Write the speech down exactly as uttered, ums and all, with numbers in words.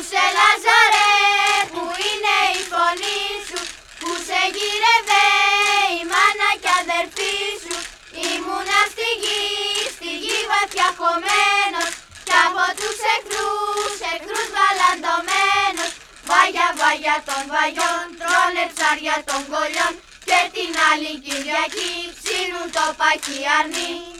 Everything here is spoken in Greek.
Ακούσε Λάζαρε, που είναι η φωνή σου, που σε γύρευε η μάνα κι αδερφή σου. Ήμουνα στη γη, στη γη βαθιά χωμένος, κι από τους εχθρούς, εχθρούς βαλαντωμένος. Βάγια, βάγια των βαγιών, τρώνε ψάρια των κολλιών, και την άλλη Κυριακή ψήνουν το παχύ αρνί.